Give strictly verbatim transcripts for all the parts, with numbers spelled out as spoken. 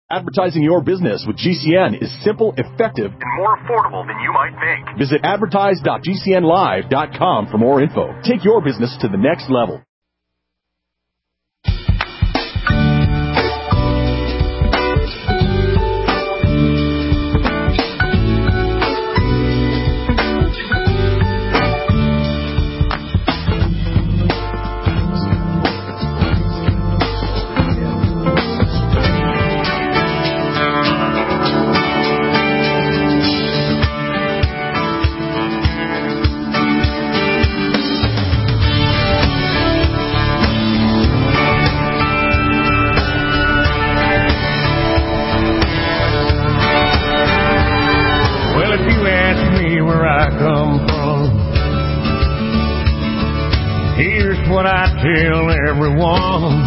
Advertising your business with G C N is simple, effective, and more affordable than you might think. Visit advertise dot g c n live dot com for more info. Take your business to the next level. Tell everyone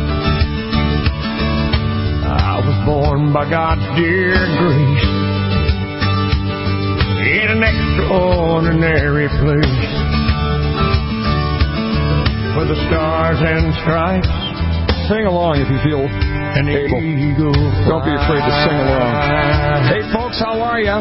I was born by God's dear grace in an extraordinary place where the stars and stripes. Sing along if you feel an able. Eagle. Don't be afraid to sing along. Hey folks, how are ya?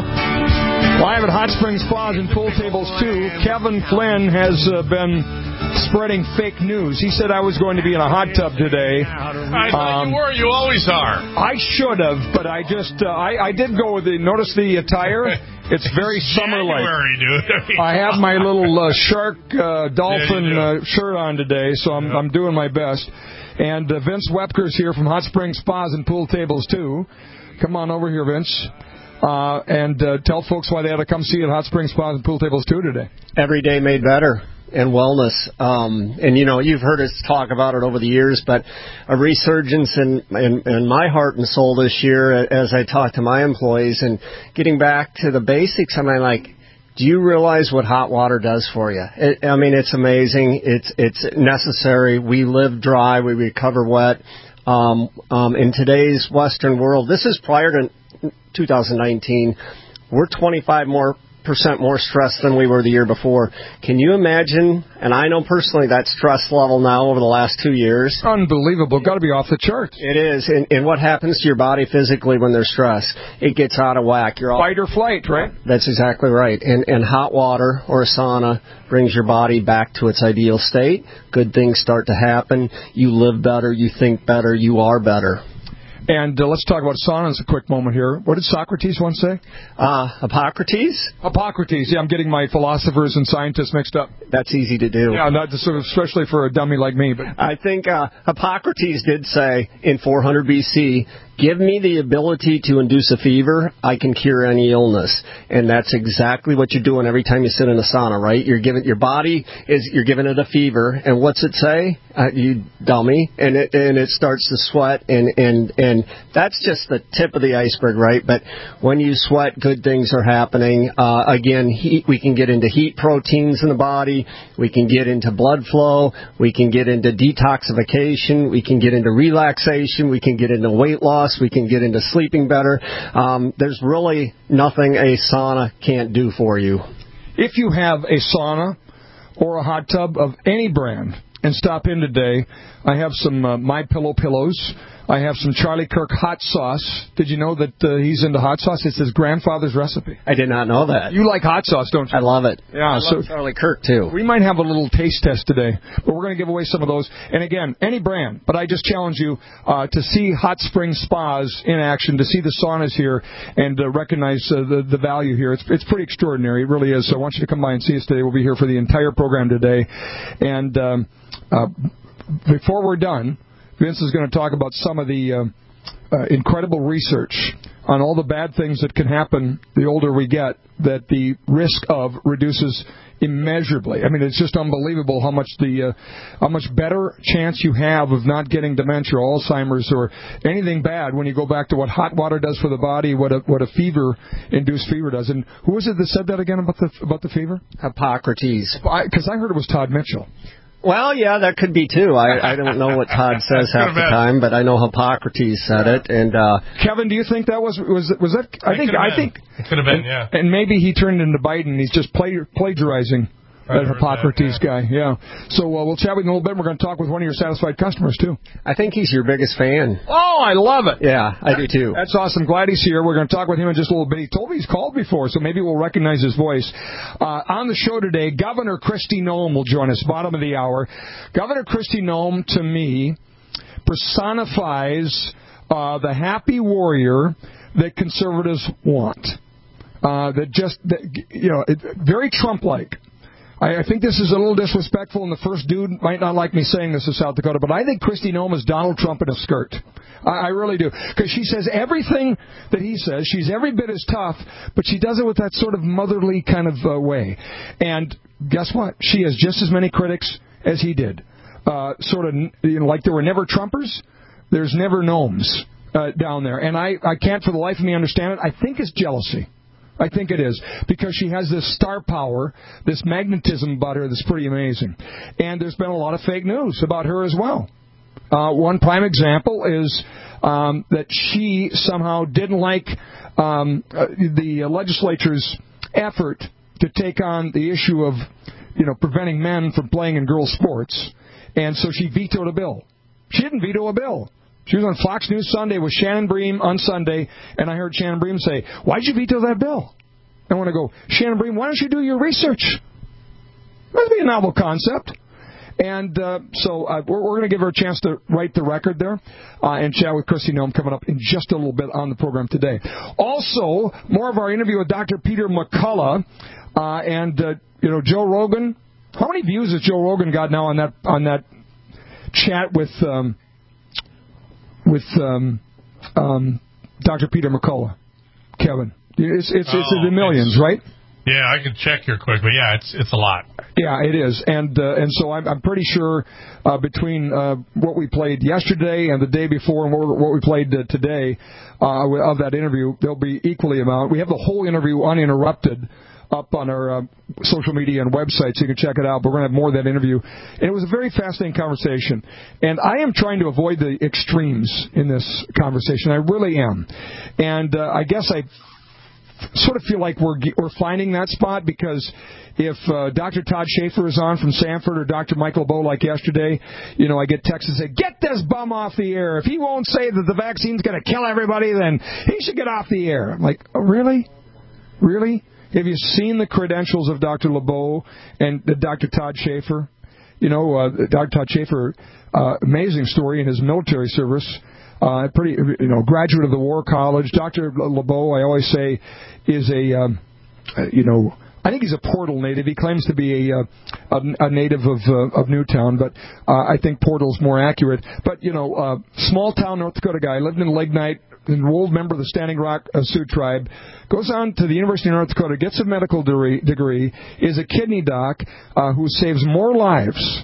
Live at Hot Springs Spas and Pool Tables two, Kevin Flynn has uh, been spreading fake news. He said I was going to be in a hot tub today. I thought um, you were. You always are. I should have, but I just, uh, I, I did go with the, notice the attire? It's very summer-like. Dude. I have my little uh, shark uh, dolphin uh, shirt on today, so I'm, I'm doing my best. And uh, Vince Wepker's here from Hot Springs Spas and Pool Tables two. Come on over here, Vince. Uh, and uh, tell folks why they ought to come see you at Hot Springs Spas and Pool Tables two today. Every day made better. And wellness. Um, and, you know, you've heard us talk about it over the years, but a resurgence in, in, in my heart and soul this year as I talk to my employees and getting back to the basics. I mean, like, do you realize what hot water does for you? It, I mean, it's amazing. It's it's necessary. We live dry. We recover wet. Um, um, in today's Western world, this is prior to two thousand nineteen. We're twenty-five more percent more stressed than we were the year before. Can you imagine? And I know personally that stress level now over the last two years. Unbelievable. Got to be off the charts. It is. And, and what happens to your body physically when there's stress? It gets out of whack. You're all, fight or flight, right? That's exactly right. And, and hot water or a sauna brings your body back to its ideal state. Good things start to happen. You live better. You think better. You are better. And uh, let's talk about saunas a quick moment here. What did Socrates once say? Uh, Hippocrates? Hippocrates. Yeah, I'm getting my philosophers and scientists mixed up. That's easy to do. Yeah, not sort of, especially for a dummy like me. But I think uh, Hippocrates did say in four hundred B C, give me the ability to induce a fever, I can cure any illness. And that's exactly what you're doing every time you sit in a sauna, right? You're giving your body is you're giving it a fever, and what's it say? Uh, you dummy, and it and it starts to sweat, and and and that's just the tip of the iceberg, right? But when you sweat, good things are happening. Uh, again, heat. We can get into heat proteins in the body. We can get into blood flow. We can get into detoxification. We can get into relaxation. We can get into weight loss. We can get into sleeping better. Um, there's really nothing a sauna can't do for you. If you have a sauna or a hot tub of any brand and stop in today, I have some uh, MyPillow pillows. I have some Charlie Kirk hot sauce. Did you know that uh, he's into hot sauce? It's his grandfather's recipe. I did not know that. You like hot sauce, don't you? I love it. Yeah, I so love Charlie Kirk, too. We might have a little taste test today, but we're going to give away some of those. And again, any brand, but I just challenge you uh, to see Hot Springs Spas in action, to see the saunas here, and uh, recognize uh, the, the value here. It's, it's pretty extraordinary. It really is. So I want you to come by and see us today. We'll be here for the entire program today. And um, uh, before we're done, Vince is going to talk about some of the... Uh, Uh, incredible research on all the bad things that can happen the older we get, that the risk of reduces immeasurably. I mean, it's just unbelievable how much the uh, how much better chance you have of not getting dementia, or Alzheimer's, or anything bad when you go back to what hot water does for the body, what a what a fever-induced fever does. And who was it that said that again about the about the fever? Hippocrates. Because I, I heard it was Todd Mitchell. Well, yeah, that could be, too. I, I don't know what Todd says half the time, but I know Hippocrates said it. And uh, Kevin, do you think that was was was that? I think I think it could have been, and, yeah. And maybe he turned into Biden. He's just play, plagiarizing That Hippocrates that, yeah. guy, yeah. So uh, we'll chat with him a little bit. We're going to talk with one of your satisfied customers, too. I think he's your biggest fan. Oh, I love it. Yeah, I do, too. That's awesome. Glad he's here. We're going to talk with him in just a little bit. He told me he's called before, so maybe we'll recognize his voice. Uh, on the show today, Governor Kristi Noem will join us, bottom of the hour. Governor Kristi Noem, to me, personifies uh, the happy warrior that conservatives want. Uh, that just, that, you know, it, very Trump-like. I, I think this is a little disrespectful, and the first dude might not like me saying this in South Dakota, but I think Kristi Noem is Donald Trump in a skirt. I, I really do. Because she says everything that he says. She's every bit as tough, but she does it with that sort of motherly kind of uh, way. And guess what? She has just as many critics as he did. Uh, sort of, you know, like there were never Trumpers, there's never Noems uh, down there. And I, I can't for the life of me understand it. I think it's jealousy. I think it is, because she has this star power, this magnetism about her that's pretty amazing. And there's been a lot of fake news about her as well. Uh, one prime example is um, that she somehow didn't like um, uh, the legislature's effort to take on the issue of, you know, preventing men from playing in girls' sports, and so she vetoed a bill. She didn't veto a bill. She was on Fox News Sunday with Shannon Bream on Sunday, and I heard Shannon Bream say, "Why'd you veto that bill?" I want to go, Shannon Bream, why don't you do your research? That would be a novel concept. And uh, so uh, we're, we're going to give her a chance to write the record there uh, and chat with Kristi Noem coming up in just a little bit on the program today. Also, more of our interview with Doctor Peter McCullough uh, and, uh, you know, Joe Rogan. How many views has Joe Rogan got now on that on that chat with... Um, with um, um, Doctor Peter McCullough, Kevin? It's it's, oh, it's in the millions, it's, right? Yeah, I can check here quick, but yeah, it's it's a lot. Yeah, it is, and uh, and so I'm I'm pretty sure uh, between uh, what we played yesterday and the day before and what, what we played uh, today uh, of that interview, there'll be equally amount. We have the whole interview uninterrupted up on our uh, social media and website, so you can check it out. But we're going to have more of that interview. And it was a very fascinating conversation. And I am trying to avoid the extremes in this conversation. I really am. And uh, I guess I sort of feel like we're we're finding that spot, because if uh, Doctor Todd Schaefer is on from Sanford or Doctor Michael LeBeau like yesterday, you know, I get texts that say, "Get this bum off the air. If he won't say that the vaccine's going to kill everybody, then he should get off the air." I'm like, oh, really? Really? Have you seen the credentials of Doctor LeBeau and uh, Doctor Todd Schaefer? You know, uh, Doctor Todd Schaefer, uh, amazing story in his military service. Uh, pretty, you know, graduate of the War College. Doctor LeBeau, I always say, is a, um, uh, you know, I think he's a Portal native. He claims to be a, a, a native of uh, of Newtown, but uh, I think Portal's more accurate. But, you know, uh, small town North Dakota guy, lived in Lignite, enrolled member of the Standing Rock uh, Sioux Tribe, goes on to the University of North Dakota, gets a medical degree, degree is a kidney doc uh, who saves more lives,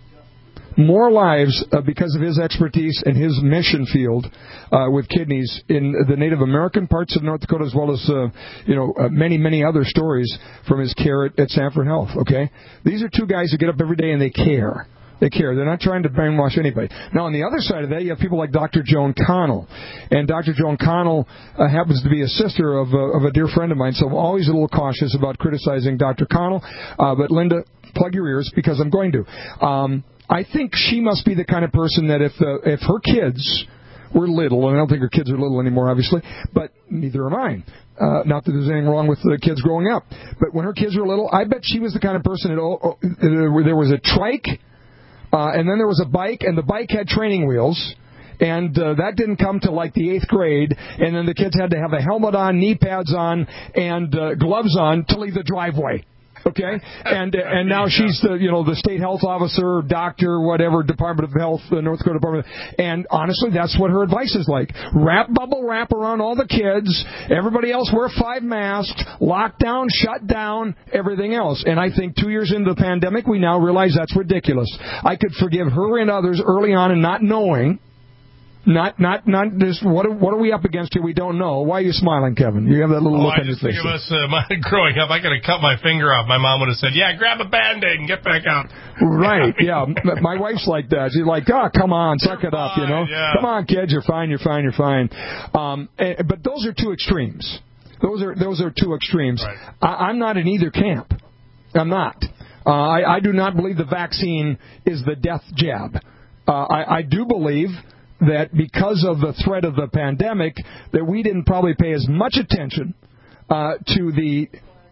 more lives uh, because of his expertise and his mission field uh, with kidneys in the Native American parts of North Dakota, as well as uh, you know uh, many, many other stories from his care at, at Sanford Health. Okay, these are two guys who get up every day and they care. They care. They're not trying to brainwash anybody. Now, on the other side of that, you have people like Doctor Joan Connell. And Doctor Joan Connell uh, happens to be a sister of, uh, of a dear friend of mine, so I'm always a little cautious about criticizing Doctor Connell. Uh, but, Linda, plug your ears, because I'm going to. Um, I think she must be the kind of person that if uh, if her kids were little, and I don't think her kids are little anymore, obviously, but neither are mine. Uh, not that there's anything wrong with the kids growing up. But when her kids were little, I bet she was the kind of person that oh, oh, there was a trike, Uh, and then there was a bike, and the bike had training wheels, and uh, that didn't come till like the eighth grade, and then the kids had to have a helmet on, knee pads on, and uh, gloves on to leave the driveway. Okay, and and now she's the you know the state health officer, doctor, whatever, Department of Health, the North Dakota Department. And honestly, that's what her advice is like: wrap bubble wrap around all the kids. Everybody else wear five masks. Lockdown, shut down, everything else. And I think two years into the pandemic, we now realize that's ridiculous. I could forgive her and others early on in not knowing. Not, not, not this. What are, what are we up against here? We don't know. Why are you smiling, Kevin? You have that little oh, look I on your just face. think of us uh, my, growing up. I could have cut my finger off. My mom would have said, "Yeah, grab a Band-Aid and get back out." Right? Yeah. My wife's like that. She's like, "Oh, come on, suck it up," you know. Yeah. Come on, kids, you're fine, you're fine, you're fine. Um, and, but those are two extremes. Those are those are two extremes. Right. I, I'm not in either camp. I'm not. Uh, I, I do not believe the vaccine is the death jab. Uh, I, I do believe that because of the threat of the pandemic, that we didn't probably pay as much attention uh, to the,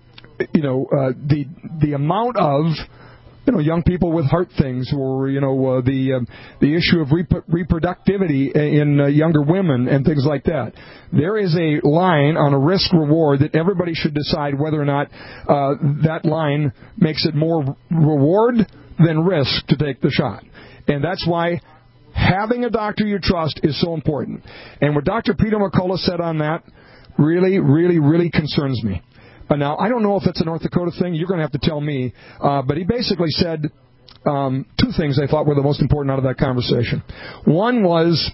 you know, uh, the the amount of, you know, young people with heart things, or, you know, uh, the uh, the issue of rep- reproductivity in uh, younger women and things like that. There is a line on a risk reward that everybody should decide whether or not uh, that line makes it more reward than risk to take the shot. And that's why having a doctor you trust is so important. And what Doctor Peter McCullough said on that really, really, really concerns me. Uh, now, I don't know if it's a North Dakota thing. You're going to have to tell me. Uh, but he basically said um, two things I thought were the most important out of that conversation. One was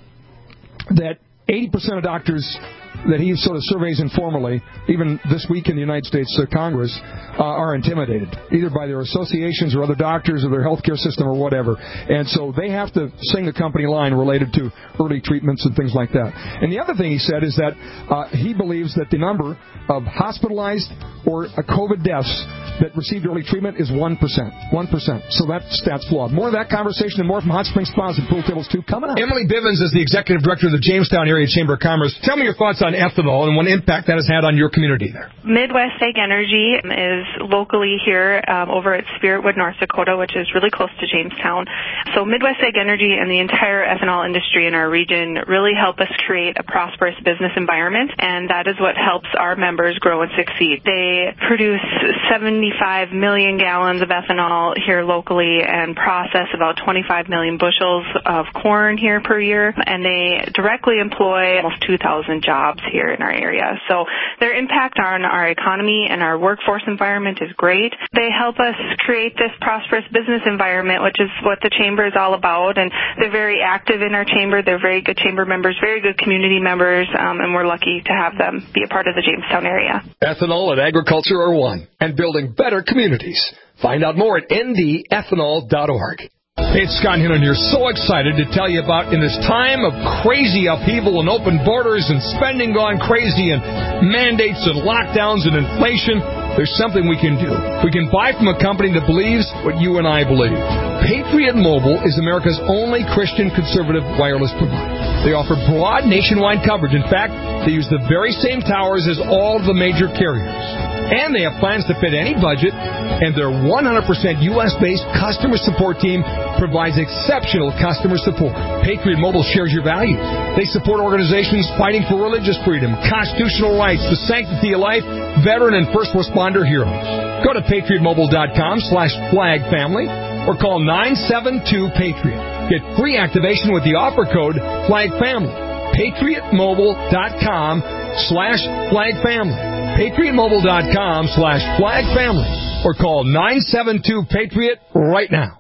that eighty percent of doctors that he sort of surveys informally, even this week in the United States uh, Congress, uh, are intimidated, either by their associations or other doctors or their healthcare system or whatever. And so they have to sing the company line related to early treatments and things like that. And the other thing he said is that uh, he believes that the number of hospitalized or uh, COVID deaths that received early treatment is one percent. one percent. So that stat's flawed. More of that conversation and more from Hot Springs Spas and Pool Tables two coming up. Emily Bivens is the Executive Director of the Jamestown Area Chamber of Commerce. Tell me your thoughts on ethanol and what impact that has had on your community there. Midwest Ag Energy is locally here um, over at Spiritwood, North Dakota, which is really close to Jamestown. So Midwest Ag Energy and the entire ethanol industry in our region really help us create a prosperous business environment, and that is what helps our members grow and succeed. They produce seventy-five million gallons of ethanol here locally and process about twenty-five million bushels of corn here per year, and they directly employ almost two thousand jobs here in our area. So their impact on our economy and our workforce environment is great. They help us create this prosperous business environment, which is what the chamber is all about, and they're very active in our chamber. They're very good chamber members, very good community members, um, and we're lucky to have them be a part of the Jamestown area. Ethanol and agriculture are one, and building better communities. Find out more at n d ethanol dot org. Hey, it's Scott Hinton here. So excited to tell you about, in this time of crazy upheaval and open borders and spending gone crazy and mandates and lockdowns and inflation, there's something we can do. We can buy from a company that believes what you and I believe. Patriot Mobile is America's only Christian conservative wireless provider. They offer broad nationwide coverage. In fact, they use the very same towers as all the major carriers. And they have plans to fit any budget, and their one hundred percent U S-based customer support team provides exceptional customer support. Patriot Mobile shares your values. They support organizations fighting for religious freedom, constitutional rights, the sanctity of life, veteran and first responder heroes. Go to patriot mobile dot com slash flag family or call nine seven two Patriot. Get free activation with the offer code FLAGFAMILY. patriot mobile dot com slash flag family. patriot mobile dot com slash flag family or call nine seven two Patriot right now.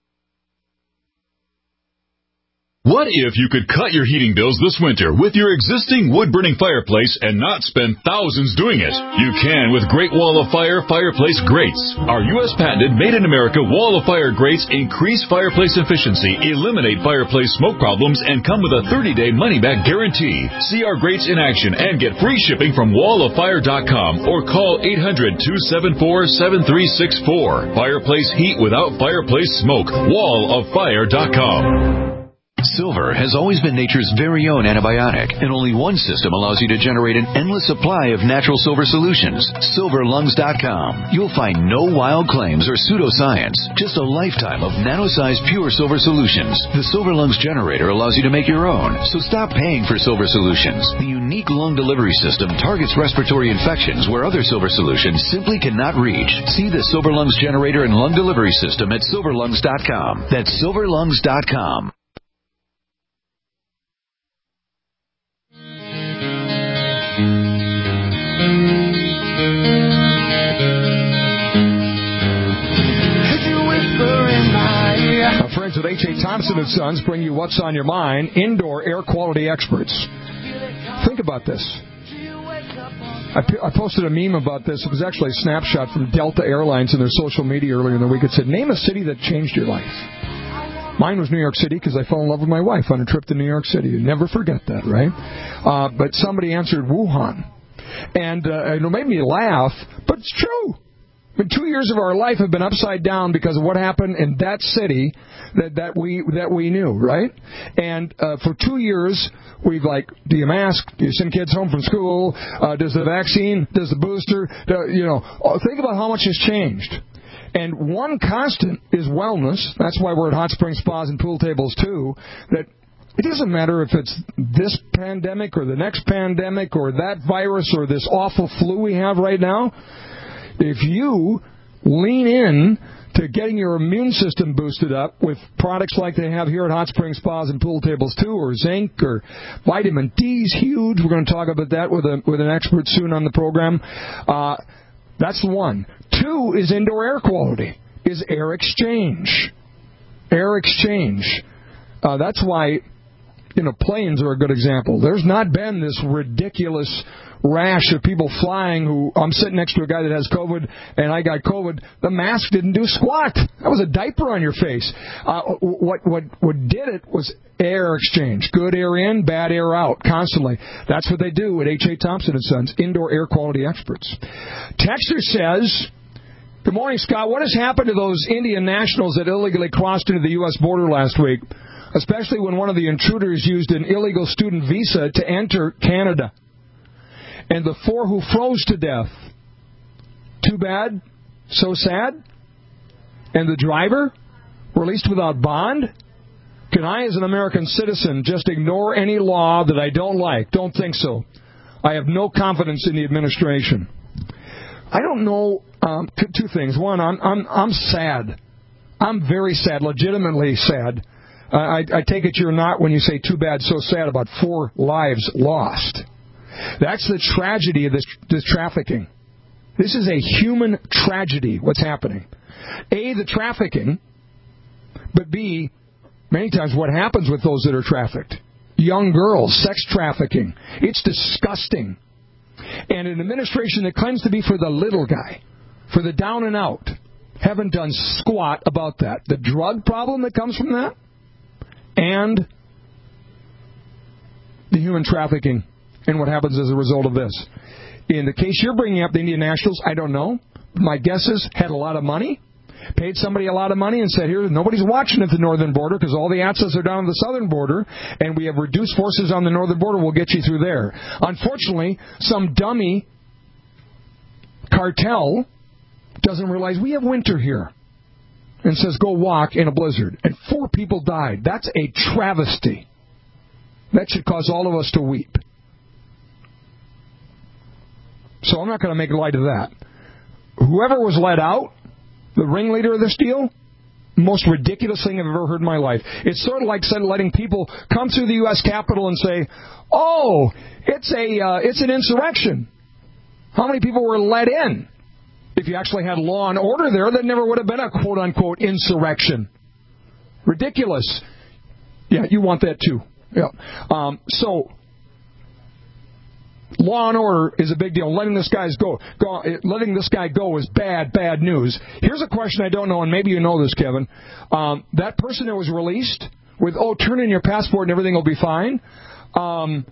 What if you could cut your heating bills this winter with your existing wood-burning fireplace and not spend thousands doing it? You can with Great Wall of Fire fireplace grates. Our U S patented made-in-America Wall of Fire grates increase fireplace efficiency, eliminate fireplace smoke problems, and come with a thirty-day money-back guarantee. See our grates in action and get free shipping from wall of fire dot com or call eight hundred two seven four seven three six four. Fireplace heat without fireplace smoke. wall of fire dot com. Silver has always been nature's very own antibiotic, and only one system allows you to generate an endless supply of natural silver solutions. silver lungs dot com. You'll find no wild claims or pseudoscience, just a lifetime of nano-sized pure silver solutions. The Silver Lungs generator allows you to make your own, so stop paying for silver solutions. The unique lung delivery system targets respiratory infections where other silver solutions simply cannot reach. See the Silver Lungs generator and lung delivery system at silver lungs dot com. That's silver lungs dot com. Our friends at H A. Thompson and Sons bring you What's on Your Mind, indoor air quality experts. Think about this. I, I posted a meme about this. It was actually a snapshot from Delta Airlines in their social media earlier in the week. It said, name a city that changed your life. Mine was New York City because I fell in love with my wife on a trip to New York City. You never forget that, right? Uh, but somebody answered Wuhan. And uh, it made me laugh, but it's true. But two years of our life have been upside down because of what happened in that city that, that we that we knew, right? And uh, for two years, we've like, do you mask? Do you send kids home from school? Uh, does the vaccine? Does the booster? Do, you know, think about how much has changed. And one constant is wellness. That's why we're at Hot Spring Spas and Pool Tables too. That it doesn't matter if it's this pandemic or the next pandemic or that virus or this awful flu we have right now. If you lean in to getting your immune system boosted up with products like they have here at Hot Spring Spas and Pool Tables too, or zinc, or vitamin D is huge. We're going to talk about that with a with an expert soon on the program. Uh, that's one. Two is indoor air quality, is air exchange. Air exchange. Uh, that's why, you know, planes are a good example. There's not been this ridiculous rash of people flying who, I'm sitting next to a guy that has COVID and I got COVID. The mask didn't do squat. That was a diaper on your face. Uh, what, what, what did it was air exchange. Good air in, bad air out, constantly. That's what they do at H A. Thompson and Sons, indoor air quality experts. Texter says, good morning, Scott. What has happened to those Indian nationals that illegally crossed into the U S border last week, especially when one of the intruders used an illegal student visa to enter Canada? And the four who froze to death. Too bad, so sad. And the driver, released without bond? Can I, as an American citizen, just ignore any law that I don't like? Don't think so. I have no confidence in the administration. I don't know. Um, two things. One, I'm I'm I'm sad. I'm very sad, legitimately sad. Uh, I, I take it you're not when you say too bad, so sad about four lives lost. That's the tragedy of this, this trafficking. This is a human tragedy, what's happening. A, the trafficking, but B, many times what happens with those that are trafficked. Young girls, sex trafficking. It's disgusting. And an administration that claims to be for the little guy, for the down and out, haven't done squat about that. The drug problem that comes from that, and the human trafficking and what happens as a result of this. In the case you're bringing up, the Indian Nationals, I don't know. My guess is had a lot of money, paid somebody a lot of money and said, here, nobody's watching at the northern border because all the assets are down on the southern border, and we have reduced forces on the northern border. We'll get you through there. Unfortunately, some dummy cartel doesn't realize we have winter here and says, go walk in a blizzard. And four people died. That's a travesty. That should cause all of us to weep. So I'm not going to make light of that. Whoever was let out, the ringleader of this deal, most ridiculous thing I've ever heard in my life. It's sort of like letting people come through the U S Capitol and say, oh, it's a uh, it's an insurrection. How many people were let in? If you actually had law and order there, there never would have been a quote-unquote insurrection. Ridiculous. Yeah, you want that too. Yeah. Um, so... Law and order is a big deal. Letting this guys go, go, letting this guy go is bad, bad news. Here's a question I don't know, and maybe you know this, Kevin. Um, that person that was released with, oh, turn in your passport and everything will be fine. Um,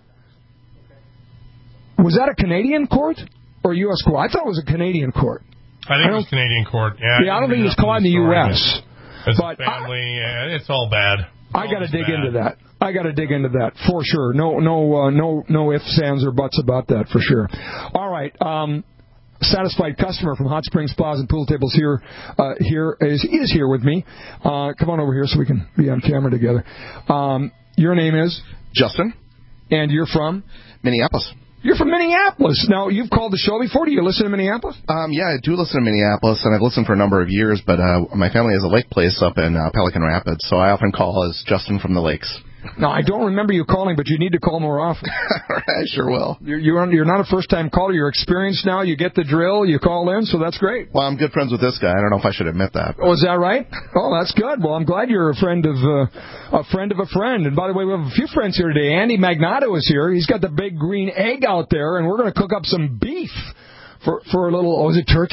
was that a Canadian court or a U S court? I thought it was a Canadian court. I think I it was Canadian court. Yeah, yeah I, I don't think he was caught in the U S. His but family, I, yeah, it's all bad. I got to dig bad. into that. I got to dig into that for sure. No, no, uh, no, no ifs, ands, or buts about that for sure. All right. Um, satisfied customer from Hot Springs Spas and Pool Tables here, uh, here is is here with me. Uh, come on over here so we can be on camera together. Um, your name is Justin, and you're from Minneapolis. You're from Minneapolis. Now, you've called the show before. Do you listen to Minneapolis? Um, yeah, I do listen to Minneapolis, and I've listened for a number of years, but uh, my family has a lake place up in uh, Pelican Rapids, so I often call as Justin from the Lakes. No, I don't remember you calling, but you need to call more often. I sure will. You're, you're, you're not a first-time caller. You're experienced now. You get the drill. You call in, so that's great. Well, I'm good friends with this guy. I don't know if I should admit that. But. Oh, is that right? Oh, that's good. Well, I'm glad you're a friend of uh, a friend of a friend. And by the way, we have a few friends here today. Andy Magnato is here. He's got the big green egg out there, and we're going to cook up some beef for, for a little, oh, is it turkey?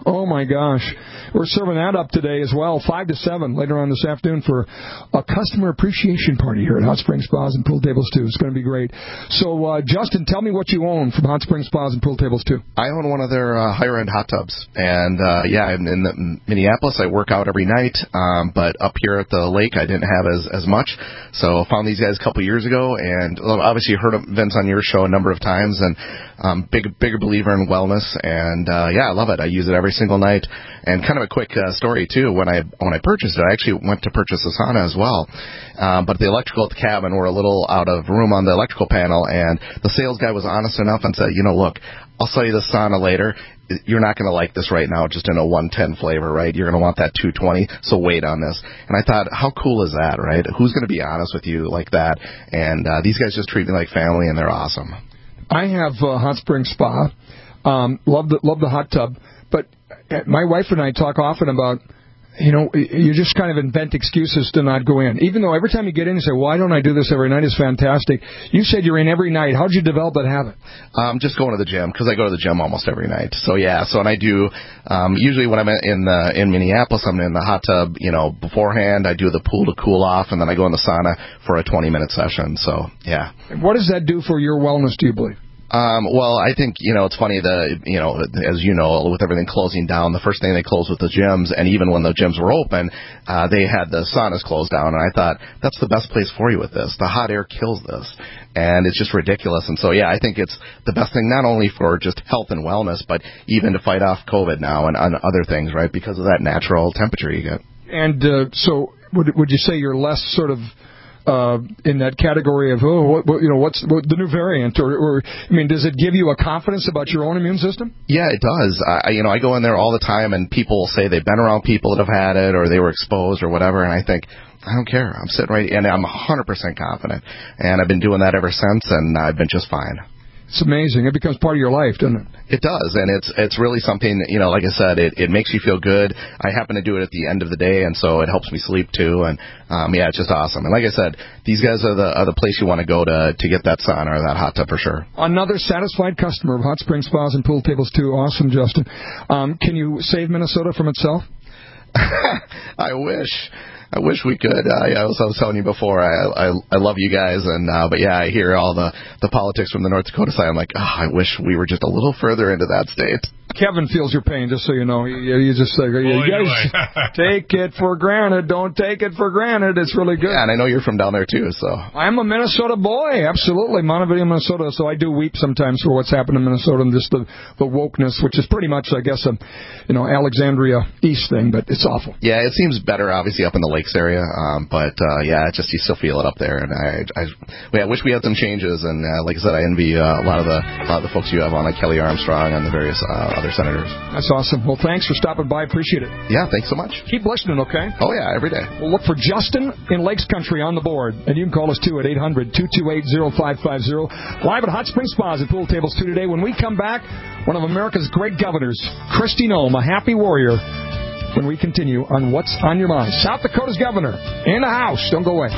Oh, my gosh. We're serving that up today as well, five to seven later on this afternoon for a customer appreciation party here at Hot Springs Spas and Pool Tables, too. It's going to be great. So, uh, Justin, tell me what you own from Hot Springs Spas and Pool Tables, too. I own one of their uh, higher-end hot tubs. And, uh, yeah, in, in, the, in Minneapolis, I work out every night. Um, but up here at the lake, I didn't have as, as much. So I found these guys a couple years ago. And well, obviously you heard of Vince on your show a number of times. And um, big, bigger believer in wellness. And, uh, yeah, I love it. I use it every single night. And kind of a quick uh, story, too. When I when I purchased it, I actually went to purchase a sauna as well. Um, but the electrical at the cabin were a little out of room on the electrical panel. And the sales guy was honest enough and said, you know, look, I'll sell you the sauna later. You're not going to like this right now just in a one ten flavor, right? You're going to want that two twenty, so wait on this. And I thought, how cool is that, right? Who's going to be honest with you like that? And uh, these guys just treat me like family, and they're awesome. I have a hot spring spa. Um, love the love the hot tub. But my wife and I talk often about, you know, you just kind of invent excuses to not go in. Even though every time you get in, you say, why don't I do this every night? It's fantastic. You said you're in every night. How did you develop that habit? Um, just going to the gym, because I go to the gym almost every night. So, yeah, so and I do, um, usually when I'm in the, in Minneapolis, I'm in the hot tub, you know, beforehand. I do the pool to cool off, and then I go in the sauna for a twenty-minute session. So, yeah. What does that do for your wellness, do you believe? Um, well, I think, you know, it's funny, the, you know, as you know, with everything closing down, the first thing they closed with the gyms, and even when the gyms were open, uh, they had the saunas closed down, and I thought, that's the best place for you with this. The hot air kills this, and it's just ridiculous. And so, yeah, I think it's the best thing, not only for just health and wellness, but even to fight off COVID now and, and other things, right, because of that natural temperature you get. And uh, so would would you say you're less sort of Uh, in that category of, oh, what, what, you know, what's what, the new variant? Or, or, I mean, does it give you a confidence about your own immune system? Yeah, it does. I, you know, I go in there all the time, and people say they've been around people that have had it, or they were exposed, or whatever, and I think, I don't care. I'm sitting right, and I'm one hundred percent confident. And I've been doing that ever since, and I've been just fine. It's amazing. It becomes part of your life, doesn't it? It does, and it's it's really something, you know, like I said, it, it makes you feel good. I happen to do it at the end of the day, and so it helps me sleep, too. And, um, yeah, it's just awesome. And like I said, these guys are the are the place you want to go to to get that sauna or that hot tub for sure. Another satisfied customer of Hot Springs Spas and Pool Tables, too. Awesome, Justin. Um, can you save Minnesota from itself? I wish. I wish we could. Uh, yeah, I, was, I was telling you before, I, I I love you guys, and uh, but yeah, I hear all the, the politics from the North Dakota side. I'm like, oh, I wish we were just a little further into that state. Kevin feels your pain, just so you know. He, he's just like, you guys take it for granted. Don't take it for granted. It's really good. Yeah, and I know you're from down there, too, so. I'm a Minnesota boy, absolutely. Montevideo, Minnesota. So I do weep sometimes for what's happened in Minnesota and just the, the wokeness, which is pretty much, I guess, a, you know, Alexandria East thing, but it's awful. Yeah, it seems better, obviously, up in the Lakes area, um, but, uh, yeah, it just, you still feel it up there, and I, I, yeah, I wish we had some changes, and uh, like I said, I envy uh, a lot of the a lot of the folks you have on, like Kelly Armstrong and the various uh, other senators. That's awesome. Well, thanks for stopping by. Appreciate it. Yeah, thanks so much. Keep listening, okay? Oh, yeah, every day. We'll look for Justin in Lakes Country on the board. And you can call us, too, at eight hundred, two two eight, oh five five oh. Live at Hot Springs Spas and Pool Tables, too, today. When we come back, one of America's great governors, Kristi Noem, a happy warrior, when we continue on What's on Your Mind. South Dakota's governor in the house. Don't go away.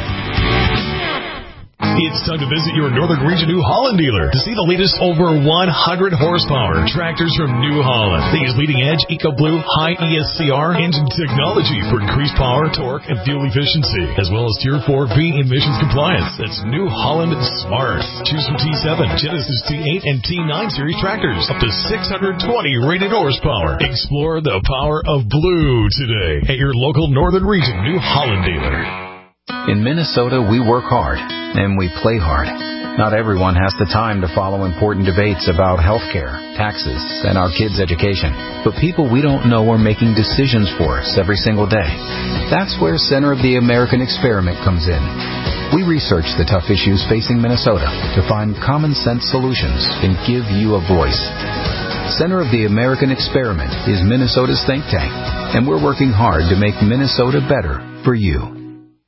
It's time to visit your Northern Region New Holland dealer to see the latest over one hundred horsepower tractors from New Holland. They use leading-edge EcoBlue high E S C R engine technology for increased power, torque, and fuel efficiency, as well as Tier four B emissions compliance. That's New Holland Smart. Choose from T seven, Genesis T eight, and T nine series tractors, up to six hundred twenty rated horsepower. Explore the power of blue today at your local Northern Region New Holland dealer. In Minnesota, we work hard, and we play hard. Not everyone has the time to follow important debates about health care, taxes, and our kids' education. But people we don't know are making decisions for us every single day. That's where Center of the American Experiment comes in. We research the tough issues facing Minnesota to find common-sense solutions and give you a voice. Center of the American Experiment is Minnesota's think tank, and we're working hard to make Minnesota better for you.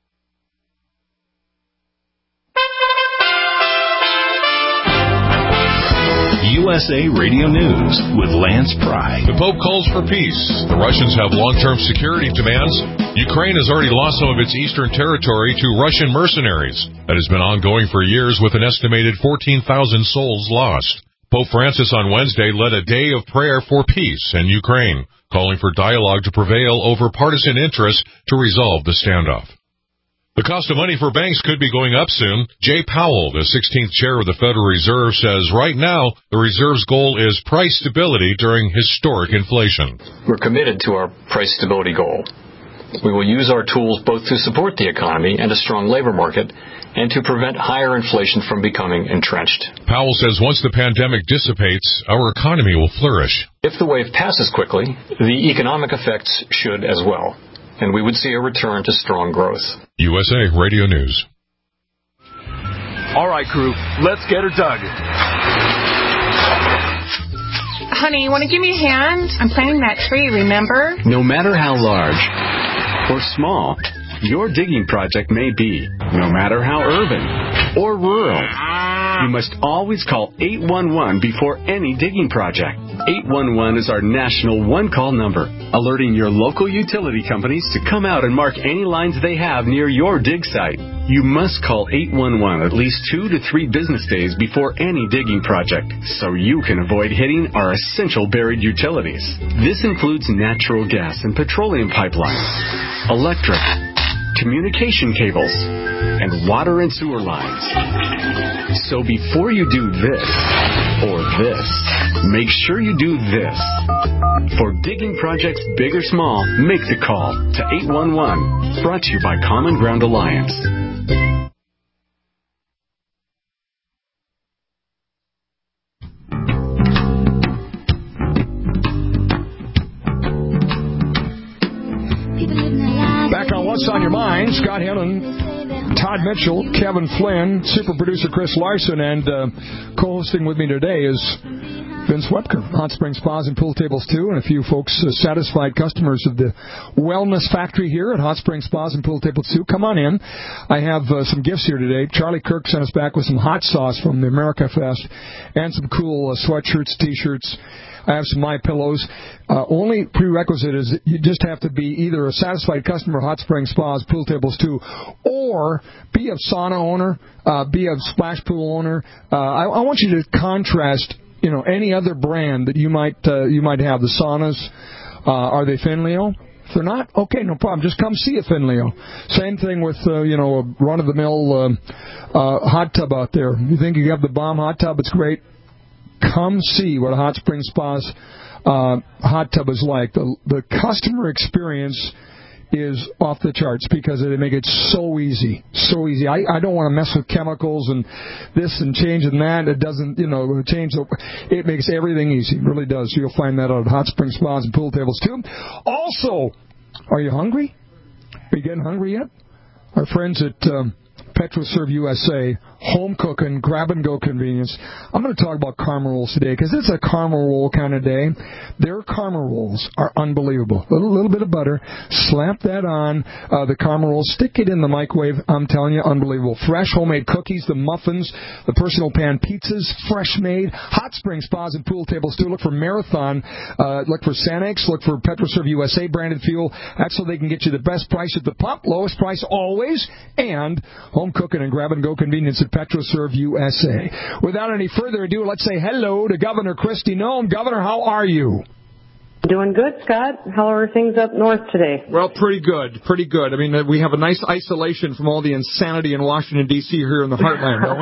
U S A Radio News with Lance Pry. The Pope calls for peace. The Russians have long-term security demands. Ukraine has already lost some of its eastern territory to Russian mercenaries. That has been ongoing for years with an estimated fourteen thousand souls lost. Pope Francis on Wednesday led a day of prayer for peace in Ukraine, calling for dialogue to prevail over partisan interests to resolve the standoff. The cost of money for banks could be going up soon. Jay Powell, the sixteenth chair of the Federal Reserve, says right now the Reserve's goal is price stability during historic inflation. We're committed to our price stability goal. We will use our tools both to support the economy and a strong labor market and to prevent higher inflation from becoming entrenched. Powell says once the pandemic dissipates, our economy will flourish. If the wave passes quickly, the economic effects should as well, and we would see a return to strong growth. U S A Radio News. All right, crew, let's get her dug. Honey, you want to give me a hand? I'm planting that tree, remember? No matter how large or small your digging project may be, no matter how urban or rural, you must always call eight one one before any digging project. eight one one is our national one-call number, alerting your local utility companies to come out and mark any lines they have near your dig site. You must call eight one one at least two to three business days before any digging project, so you can avoid hitting our essential buried utilities. This includes natural gas and petroleum pipelines, electric, communication cables, and water and sewer lines. So before you do this or this, make sure you do this. For digging projects big or small, make the call to eight one one. Brought to you by Common Ground Alliance. Back on What's on Your Mind, Scott Hennon, Todd Mitchell, Kevin Flynn, super producer Chris Larson, and uh, co-hosting with me today is Vince Webker, Hot Springs Spas and Pool Tables too, and a few folks, uh, satisfied customers of the Wellness Factory here at Hot Springs Spas and Pool Tables too. Come on in. I have uh, some gifts here today. Charlie Kirk sent us back with some hot sauce from the America Fest and some cool uh, sweatshirts, T-shirts. I have some My Pillows. Uh, only prerequisite is that you just have to be either a satisfied customer of Hot Springs Spas, Pool Tables too, or be a sauna owner, uh, be a splash pool owner. Uh, I, I want you to contrast, you know, any other brand that you might uh, you might have. The saunas, uh, are they Finleo? If they're not, okay, no problem. Just come see a Finleo. Same thing with, uh, you know, a run-of-the-mill uh, uh, hot tub out there. You think you have the bomb hot tub? It's great. Come see what a Hot Springs Spa's uh, hot tub is like. The, the customer experience is off the charts because they make it so easy, so easy. I, I don't want to mess with chemicals and this and change and that. It doesn't, you know, change. It makes everything easy. It really does. You'll find that out at Hot Springs Spas and Pool Tables too. Also, are you hungry? Are you getting hungry yet? Our friends at um, PetroServe U S A, home cooking, grab-and-go convenience. I'm going to talk about Karma rolls today because it's a Karma roll kind of day. Their Karma rolls are unbelievable. A little, little bit of butter, slap that on uh, the Karma roll, stick it in the microwave. I'm telling you, unbelievable. Fresh homemade cookies, the muffins, the personal pan pizzas, fresh made. Hot Springs Spas and Pool Tables too. Look for Marathon. Uh, look for Sanex. Look for PetroServe U S A branded fuel. That's so they can get you the best price at the pump, lowest price always, and home cooking and grab-and-go convenience at PetroServe U S A. Without any further ado, let's say hello to Governor Kristi Noem. Governor, how are you? Doing good, Scott. How are things up north today? Well, pretty good, pretty good. I mean, we have a nice isolation from all the insanity in Washington, D C here in the heartland, don't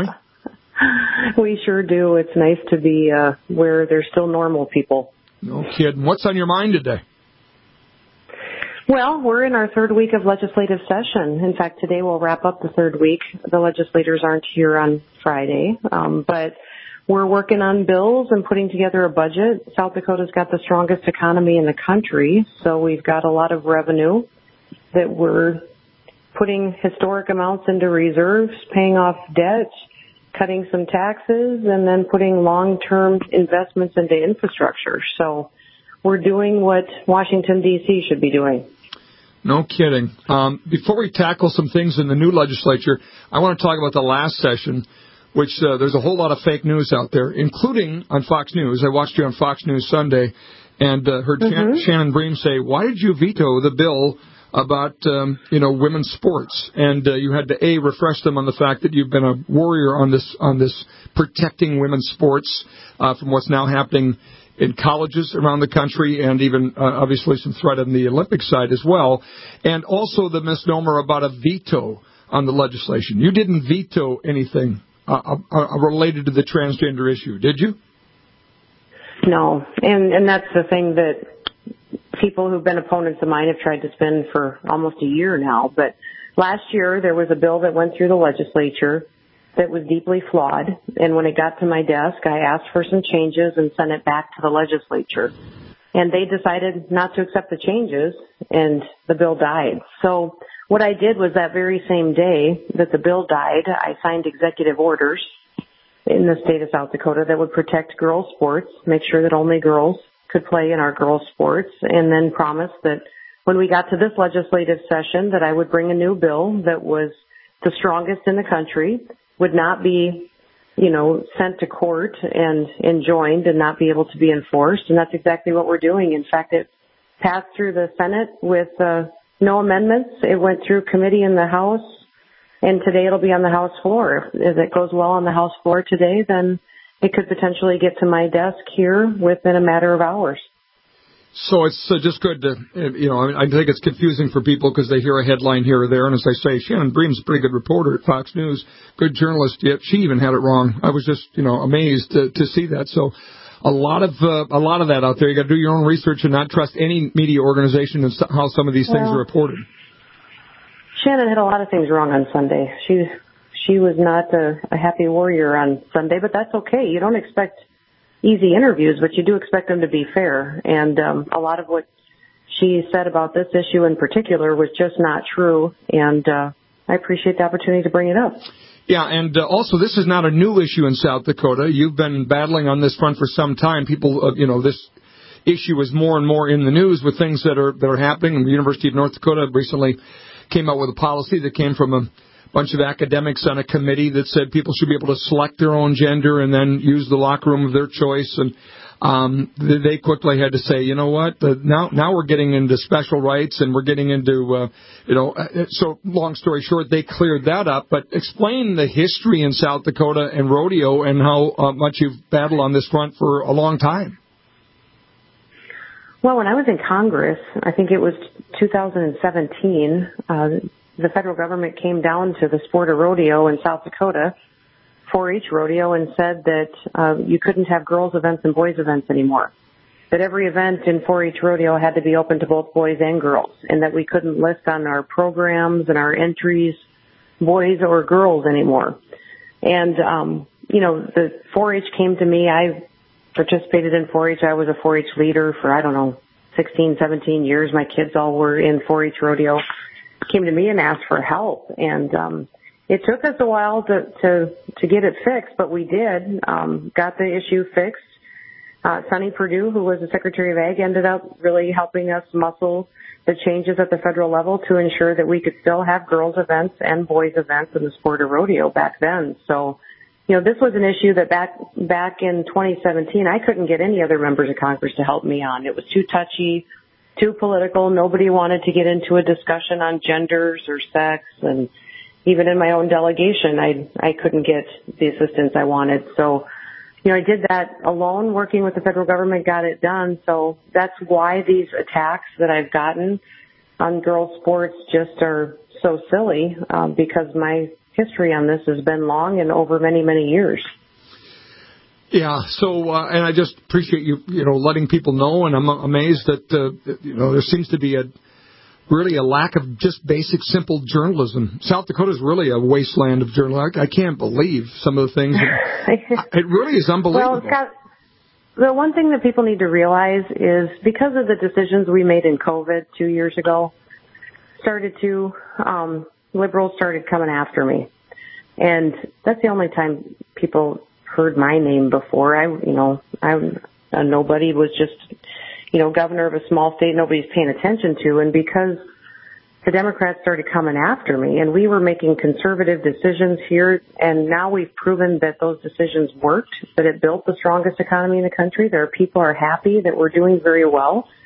we? We sure do. It's nice to be uh, where there's still normal people. No kidding. What's on your mind today? Well, we're in our third week of legislative session. In fact, today we'll wrap up the third week. The legislators aren't here on Friday, um, but we're working on bills and putting together a budget. South Dakota's got the strongest economy in the country, so we've got a lot of revenue that we're putting historic amounts into reserves, paying off debt, cutting some taxes, and then putting long-term investments into infrastructure. So we're doing what Washington, D C should be doing. No kidding. Um, before we tackle some things in the new legislature, I want to talk about the last session, which uh, there's a whole lot of fake news out there, including on Fox News. I watched you on Fox News Sunday and uh, heard mm-hmm. Shannon Bream say, why did you veto the bill about, um, you know, women's sports. And uh, you had to, A, refresh them on the fact that you've been a warrior on this on this protecting women's sports uh, from what's now happening in colleges around the country, and even, uh, obviously, some threat on the Olympic side as well. And also the misnomer about a veto on the legislation. You didn't veto anything uh, uh, related to the transgender issue, did you? No, and, and that's the thing that people who've been opponents of mine have tried to spin for almost a year now. But last year there was a bill that went through the legislature that was deeply flawed. And when it got to my desk, I asked for some changes and sent it back to the legislature. And they decided not to accept the changes, and the bill died. So what I did was that very same day that the bill died, I signed executive orders in the state of South Dakota that would protect girls' sports, make sure that only girls could play in our girls' sports, and then promised that when we got to this legislative session that I would bring a new bill that was the strongest in the country, would not be, you know, sent to court and enjoined and not be able to be enforced. And that's exactly what we're doing. In fact, it passed through the Senate with uh, no amendments. It went through committee in the House, and today it'll be on the House floor. If it goes well on the House floor today, then it could potentially get to my desk here within a matter of hours. So it's uh, just good to, you know, I, mean, I think it's confusing for people because they hear a headline here or there, and as I say, Shannon Bream's a pretty good reporter at Fox News, good journalist, yet she even had it wrong. I was just, you know, amazed to, to see that. So a lot of uh, a lot of that out there. You got to do your own research and not trust any media organization and st- how some of these well, things are reported. Shannon had a lot of things wrong on Sunday. She she was not a, a happy warrior on Sunday, but that's okay. You don't expect easy interviews, but you do expect them to be fair. And um, a lot of what she said about this issue in particular was just not true, and uh, I appreciate the opportunity to bring it up. Yeah, and uh, also this is not a new issue in South Dakota. You've been battling on this front for some time. People, uh, you know, this issue is more and more in the news with things that are that are happening. And the University of North Dakota recently came out with a policy that came from a bunch of academics on a committee that said people should be able to select their own gender and then use the locker room of their choice. And um, they quickly had to say, you know what, uh, now now we're getting into special rights and we're getting into, uh, you know, uh, so long story short, they cleared that up. But explain the history in South Dakota and rodeo and how uh, much you've battled on this front for a long time. Well, when I was in Congress, I think it was two thousand seventeen, uh, the federal government came down to the sport of rodeo in South Dakota, four H rodeo, and said that uh, you couldn't have girls' events and boys' events anymore. That every event in four H rodeo had to be open to both boys and girls, and that we couldn't list on our programs and our entries boys or girls anymore. And, um, you know, the four H came to me. I participated in four H. I was a four H leader for, I don't know, sixteen, seventeen years. My kids all were in four H rodeo. Came to me and asked for help, and um, it took us a while to, to to get it fixed, but we did. Um, got the issue fixed. Uh, Sonny Perdue, who was the Secretary of Ag, ended up really helping us muscle the changes at the federal level to ensure that we could still have girls' events and boys' events in the sport of rodeo back then. So, you know, this was an issue that back back in twenty seventeen, I couldn't get any other members of Congress to help me on. It was too touchy, too political. Nobody wanted to get into a discussion on genders or sex, and even in my own delegation, I I couldn't get the assistance I wanted. So, you know, I did that alone, working with the federal government, got it done. So that's why these attacks that I've gotten on girls' sports just are so silly, um, because my history on this has been long and over many, many years. Yeah, so, uh, and I just appreciate you, you know, letting people know, and I'm amazed that, uh, you know, there seems to be a really a lack of just basic, simple journalism. South Dakota is really a wasteland of journalism. I, I can't believe some of the things. That, it really is unbelievable. Well, Scott, the one thing that people need to realize is because of the decisions we made in COVID two years ago, started to, um, liberals started coming after me. And that's the only time people heard my name before. I, you know, I'm a nobody, was just, you know, governor of a small state nobody's paying attention to. And because the Democrats started coming after me and we were making conservative decisions here, and now we've proven that those decisions worked, that it built the strongest economy in the country. There are people who are happy that we're doing very well.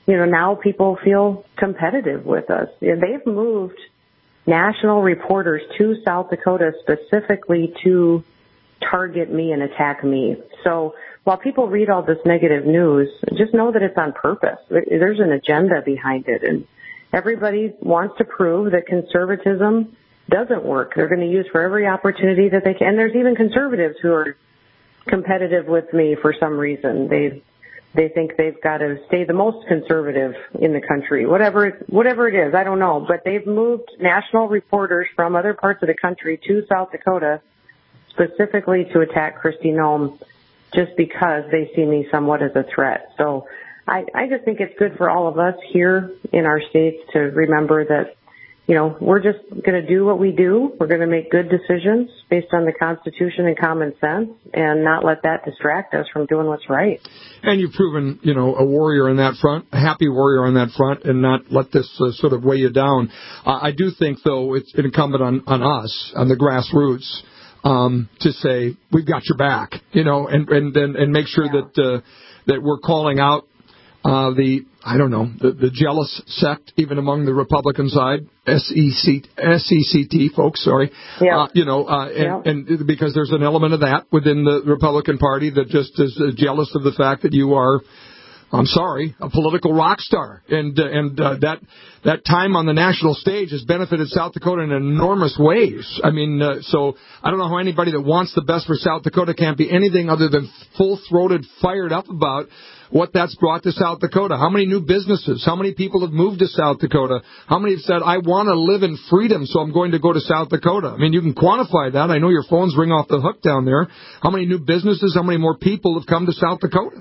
you know, now people feel competitive with us. They've moved national reporters to South Dakota specifically to target me and attack me. So while people read all this negative news, just know that it's on purpose. There's an agenda behind it, and everybody wants to prove that conservatism doesn't work. They're going to use for every opportunity that they can. And there's even conservatives who are competitive with me for some reason. They they think they've got to stay the most conservative in the country, whatever it, whatever it is. I don't know, but they've moved national reporters from other parts of the country to South Dakota specifically to attack Kristi Noem, just because they see me somewhat as a threat. So I, I just think it's good for all of us here in our states to remember that, you know, we're just going to do what we do. We're going to make good decisions based on the Constitution and common sense and not let that distract us from doing what's right. And you've proven, you know, a warrior on that front, a happy warrior on that front, and not let this uh, sort of weigh you down. Uh, I do think, though, it's incumbent on, on us, on the grassroots, Um, to say we've got your back, you know, and and and, and make sure yeah. that uh, that we're calling out uh, the I don't know the, the jealous sect even among the Republican side, S E C T folks, sorry, yeah. uh, you know, uh, and, yeah. and because there's an element of that within the Republican Party that just is uh, jealous of the fact that you are. I'm sorry, a political rock star. And uh, and uh, that that time on the national stage has benefited South Dakota in enormous ways. I mean, uh, so I don't know how anybody that wants the best for South Dakota can't be anything other than full-throated, fired up about what that's brought to South Dakota. How many new businesses? How many people have moved to South Dakota? How many have said, I want to live in freedom, so I'm going to go to South Dakota? I mean, you can quantify that. I know your phones ring off the hook down there. How many new businesses, how many more people have come to South Dakota?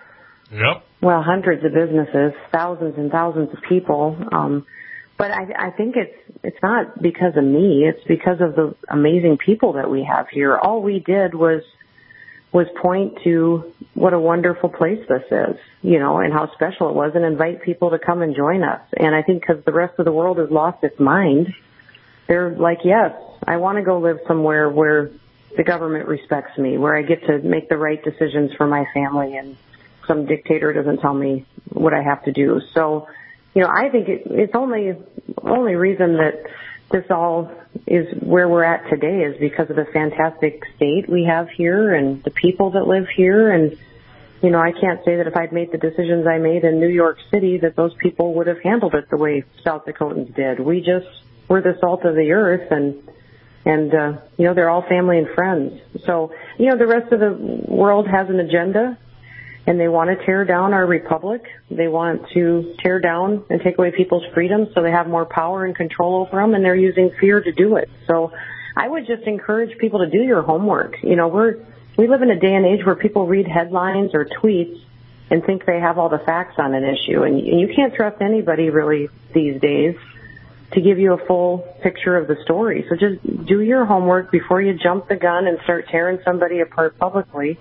Yep. Well, hundreds of businesses, thousands and thousands of people. Um, but I, I think it's it's not because of me. It's because of the amazing people that we have here. All we did was was point to what a wonderful place this is, you know, and how special it was, and invite people to come and join us. And I think because the rest of the world has lost its mind, they're like, yes, I want to go live somewhere where the government respects me, where I get to make the right decisions for my family, and some dictator doesn't tell me what I have to do. So, you know, I think it, it's only only reason that this all is where we're at today is because of the fantastic state we have here and the people that live here. And, you know, I can't say that if I'd made the decisions I made in New York City that those people would have handled it the way South Dakotans did. We just were the salt of the earth, and And, uh, you know, they're all family and friends. So, you know, the rest of the world has an agenda, and they want to tear down our republic. They want to tear down and take away people's freedoms so they have more power and control over them, and they're using fear to do it. So I would just encourage people to do your homework. You know, we're, we live in a day and age where people read headlines or tweets and think they have all the facts on an issue, and you can't trust anybody really these days to give you a full picture of the story. So just do your homework before you jump the gun and start tearing somebody apart publicly.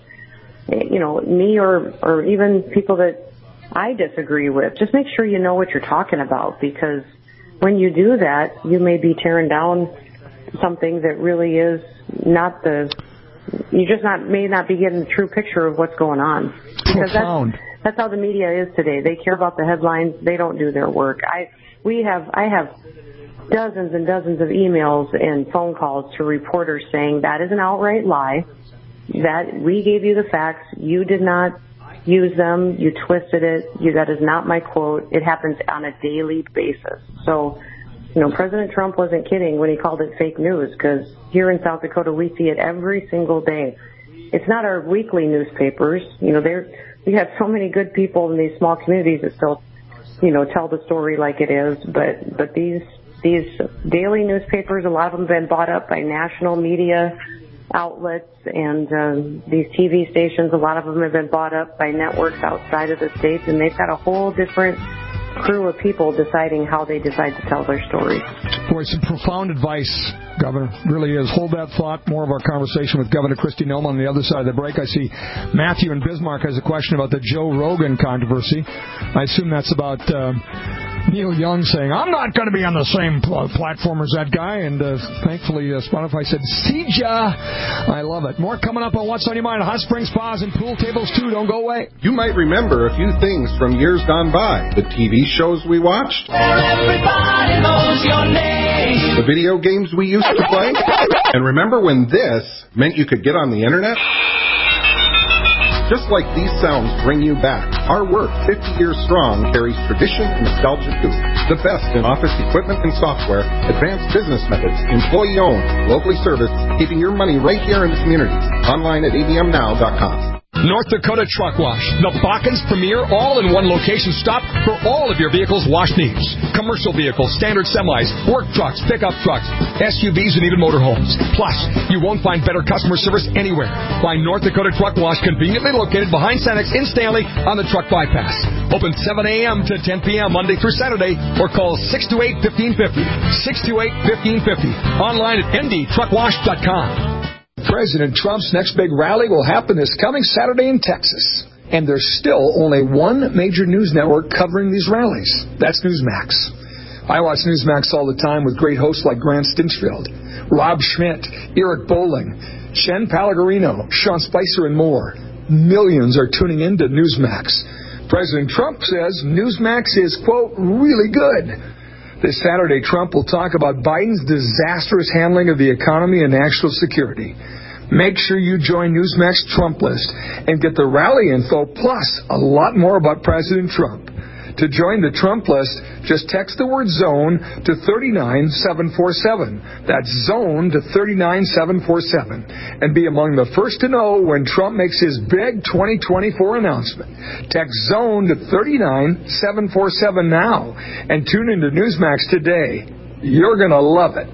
You know, me or, or even people that I disagree with. Just make sure you know what you're talking about, because when you do that, you may be tearing down something that really is not the, you just not may not be getting the true picture of what's going on. Because Profound. That's, that's how the media is today. They care about the headlines. They don't do their work. I, we have, I have dozens and dozens of emails and phone calls to reporters saying that is an outright lie, that we gave you the facts, you did not use them, you twisted it, you, that is not my quote. It happens on a daily basis. So, you know, President Trump wasn't kidding when he called it fake news, because here in South Dakota we see it every single day. It's not our weekly newspapers. You know, there we have so many good people in these small communities that still, you know, tell the story like it is, but but these These daily newspapers, a lot of them have been bought up by national media outlets, and um, these T V stations, a lot of them have been bought up by networks outside of the states, and they've got a whole different crew of people deciding how they decide to tell their stories. Boy, some profound advice, Governor. Really is. Hold that thought. More of our conversation with Governor Kristi Noem on the other side of the break. I see Matthew in Bismarck has a question about the Joe Rogan controversy. I assume that's about uh, Neil Young saying, I'm not going to be on the same pl- platform as that guy. And uh, thankfully, uh, Spotify said, see ya. I love it. More coming up on What's on Your Mind. Hot Springs Spas and pool tables, too. Don't go away. You might remember a few things from years gone by. The T V shows we watched. Everybody knows your name. The video games we used to play. And remember when this meant you could get on the internet? Just like these sounds bring you back, our work, fifty years strong, carries tradition and nostalgia too. The best in office equipment and software, advanced business methods, employee-owned, locally serviced, keeping your money right here in the community. Online at a b m now dot com. North Dakota Truck Wash, the Bakken's premier all-in-one location stop for all of your vehicle's wash needs. Commercial vehicles, standard semis, work trucks, pickup trucks, S U Vs, and even motorhomes. Plus, you won't find better customer service anywhere. Find North Dakota Truck Wash conveniently located behind Cenex in Stanley on the truck bypass. Open seven a.m. to ten p.m. Monday through Saturday, or call six two eight, one five five zero, six two eight, one five five zero. Online at n d truck wash dot com. President Trump's next big rally will happen this coming Saturday in Texas. And there's still only one major news network covering these rallies. That's Newsmax. I watch Newsmax all the time with great hosts like Grant Stinchfield, Rob Schmidt, Eric Bowling, Jen Pellegrino, Sean Spicer, and more. Millions are tuning in to Newsmax. President Trump says Newsmax is, quote, really good. This Saturday, Trump will talk about Biden's disastrous handling of the economy and national security. Make sure you join Newsmax Trump List and get the rally info plus a lot more about President Trump. To join the Trump List, just text the word ZONE to three nine seven four seven. That's ZONE to three nine seven four seven. And be among the first to know when Trump makes his big twenty twenty-four announcement. Text ZONE to three nine seven four seven now and tune into Newsmax today. You're going to love it.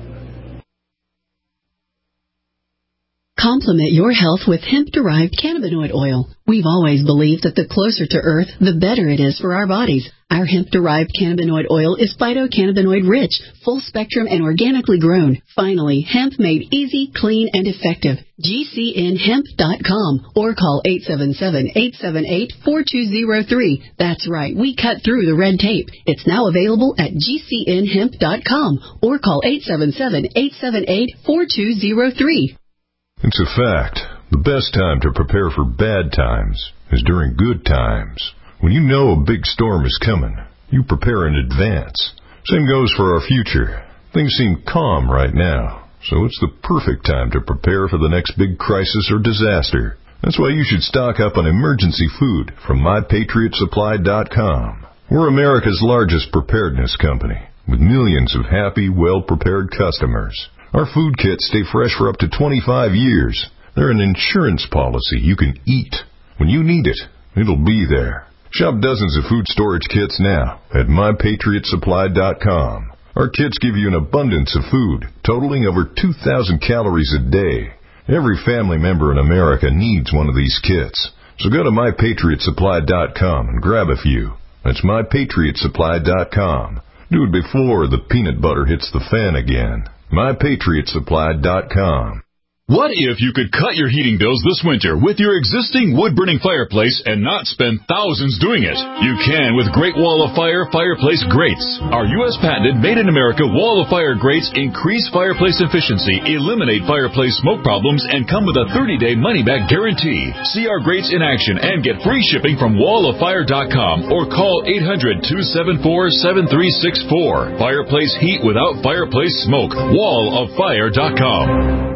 Complement your health with hemp-derived cannabinoid oil. We've always believed that the closer to Earth, the better it is for our bodies. Our hemp-derived cannabinoid oil is phytocannabinoid-rich, full-spectrum, and organically grown. Finally, hemp made easy, clean, and effective. G C N hemp dot com or call eight seven seven, eight seven eight, four two zero three. That's right, we cut through the red tape. It's now available at G C N hemp dot com or call eight seven seven, eight seven eight, four two zero three. It's a fact. The best time to prepare for bad times is during good times. When you know a big storm is coming, you prepare in advance. Same goes for our future. Things seem calm right now, so it's the perfect time to prepare for the next big crisis or disaster. That's why you should stock up on emergency food from my patriot supply dot com. We're America's largest preparedness company, with millions of happy, well-prepared customers. Our food kits stay fresh for up to twenty-five years. They're an insurance policy you can eat. When you need it, it'll be there. Shop dozens of food storage kits now at my patriot supply dot com. Our kits give you an abundance of food, totaling over two thousand calories a day. Every family member in America needs one of these kits. So go to my patriot supply dot com and grab a few. That's my patriot supply dot com. Do it before the peanut butter hits the fan again. my patriot supply dot com. What if you could cut your heating bills this winter with your existing wood-burning fireplace and not spend thousands doing it? You can with Great Wall of Fire Fireplace Grates. Our U S patented made-in-America Wall of Fire grates increase fireplace efficiency, eliminate fireplace smoke problems, and come with a thirty-day money-back guarantee. See our grates in action and get free shipping from wall of fire dot com or call eight hundred, two seven four, seven three six four. Fireplace heat without fireplace smoke. wall of fire dot com.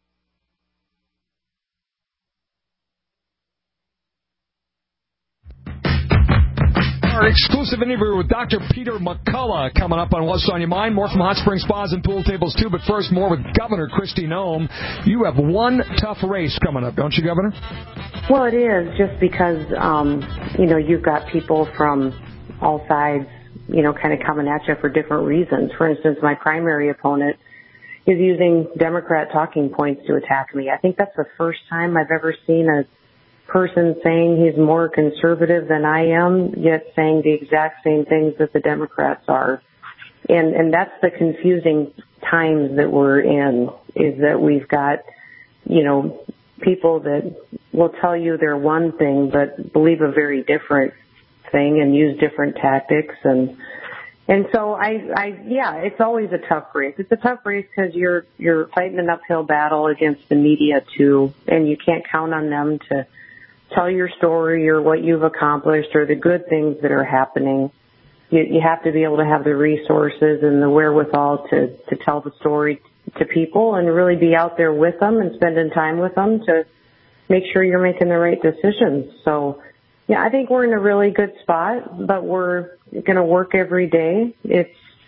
Our exclusive interview with Doctor Peter McCullough coming up on What's on Your Mind. More from Hot Springs Spas and Pool Tables, too. But first, more with Governor Kristi Noem. You have one tough race coming up, don't you, Governor? Well, it is, just because, um, you know, you've got people from all sides, you know, kind of coming at you for different reasons. For instance, my primary opponent is using Democrat talking points to attack me. I think that's the first time I've ever seen a person saying he's more conservative than I am, yet saying the exact same things that the Democrats are. And and that's the confusing times that we're in, is that we've got, you know, people that will tell you they're one thing but believe a very different thing and use different tactics. And And so I, I, yeah, it's always a tough race. It's a tough race because you're, you're fighting an uphill battle against the media too, and you can't count on them to tell your story or what you've accomplished or the good things that are happening. You, you have to be able to have the resources and the wherewithal to, to tell the story to people and really be out there with them and spending time with them to make sure you're making the right decisions. So, yeah, I think we're in a really good spot, but we're going to work every day. It's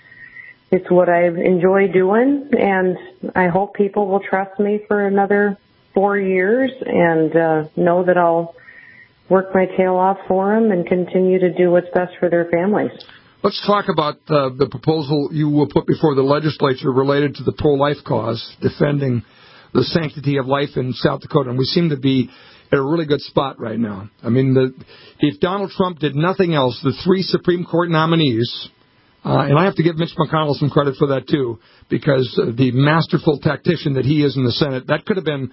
it's what I enjoy doing, and I hope people will trust me for another four years and uh, know that I'll work my tail off for them and continue to do what's best for their families. Let's talk about uh, the proposal you will put before the legislature related to the pro-life cause, defending the sanctity of life in South Dakota. And we seem to be at a really good spot right now. I mean, the, if Donald Trump did nothing else, the three Supreme Court nominees, uh, and I have to give Mitch McConnell some credit for that too, because uh, the masterful tactician that he is in the Senate, that could have been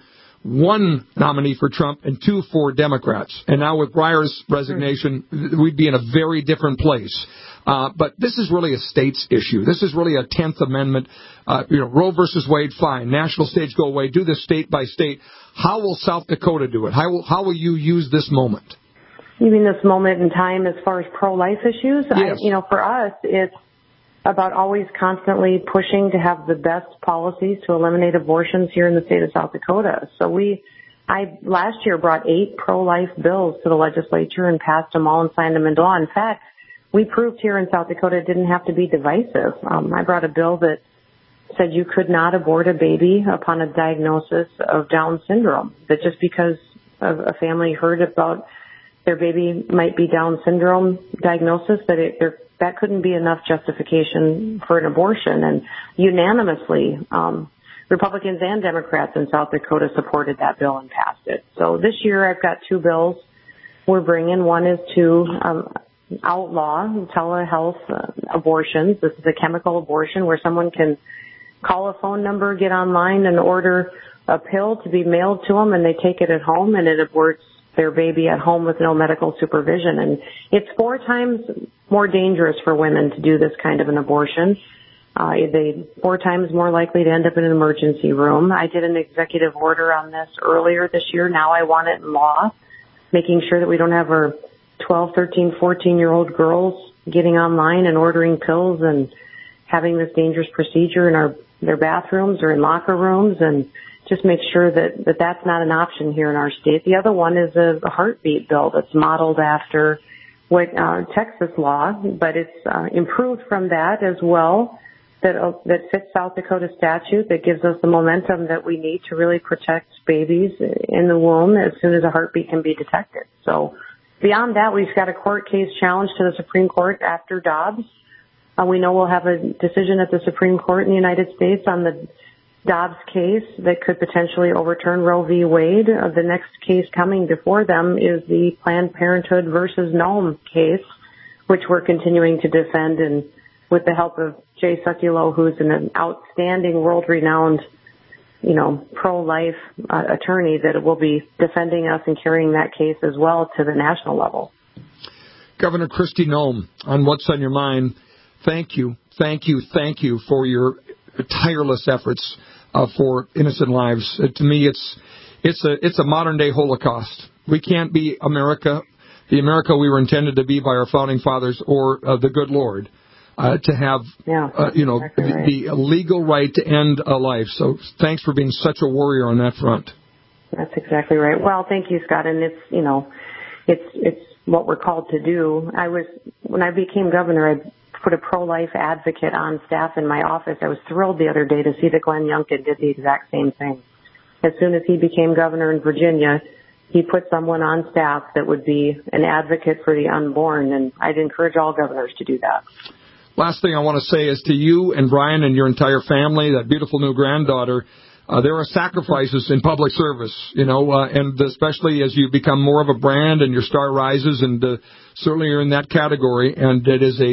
one nominee for Trump and two for Democrats. And now with Breyer's resignation, we'd be in a very different place. Uh, but this is really a states issue. This is really a tenth Amendment. Uh, you know, Roe versus Wade, fine. National stage, go away. Do this state by state. How will South Dakota do it? How will, how will you use this moment? You mean this moment in time as far as pro-life issues? Yes. I, you know, for us, it's about always constantly pushing to have the best policies to eliminate abortions here in the state of South Dakota. So we, I last year brought eight pro-life bills to the legislature and passed them all and signed them into law. In fact, we proved here in South Dakota it didn't have to be divisive. Um, I brought a bill that said you could not abort a baby upon a diagnosis of Down syndrome, that just because of a family heard about their baby might be Down syndrome diagnosis, that it, there, that couldn't be enough justification for an abortion. And unanimously, um, Republicans and Democrats in South Dakota supported that bill and passed it. So this year I've got two bills we're bringing. One is to um, outlaw telehealth uh, abortions. This is a chemical abortion where someone can call a phone number, get online, and order a pill to be mailed to them, and they take it at home, and it aborts their baby at home with no medical supervision. And it's four times more dangerous for women to do this kind of an abortion. Uh, they four times more likely to end up in an emergency room. I did an executive order on this earlier this year. Now I want it in law, making sure that we don't have our twelve, thirteen, fourteen-year-old girls getting online and ordering pills and having this dangerous procedure in our their bathrooms or in locker rooms, and just make sure that, that that's not an option here in our state. The other one is a, a heartbeat bill that's modeled after what uh, Texas law, but it's uh, improved from that as well, that uh, that fits South Dakota statute, that gives us the momentum that we need to really protect babies in the womb as soon as a heartbeat can be detected. So beyond that, we've got a court case challenge to the Supreme Court after Dobbs. Uh, we know we'll have a decision at the Supreme Court in the United States on the Dobbs case that could potentially overturn Roe v. Wade. Uh, the next case coming before them is the Planned Parenthood versus Nome case, which we're continuing to defend, and with the help of Jay Sekulow, who's an outstanding, world-renowned, you know, pro-life uh, attorney, that will be defending us and carrying that case as well to the national level. Governor Kristi Noem, on What's on Your Mind, thank you, thank you, thank you for your tireless efforts uh, for innocent lives. Uh, to me, it's it's a it's a modern day Holocaust. We can't be America, the America we were intended to be by our founding fathers, or uh, the good Lord, uh, to have yeah, uh, you know exactly right. the, the legal right to end a life. So thanks for being such a warrior on that front. That's exactly right. Well, thank you, Scott. And it's you know, it's it's what we're called to do. I was when I became governor, I put a pro-life advocate on staff in my office. I was thrilled the other day to see that Glenn Youngkin did the exact same thing. As soon as he became governor in Virginia, he put someone on staff that would be an advocate for the unborn, and I'd encourage all governors to do that. Last thing I want to say is to you and Brian and your entire family, that beautiful new granddaughter, uh, there are sacrifices in public service, you know, uh, and especially as you become more of a brand and your star rises, and uh, certainly you're in that category, and it is a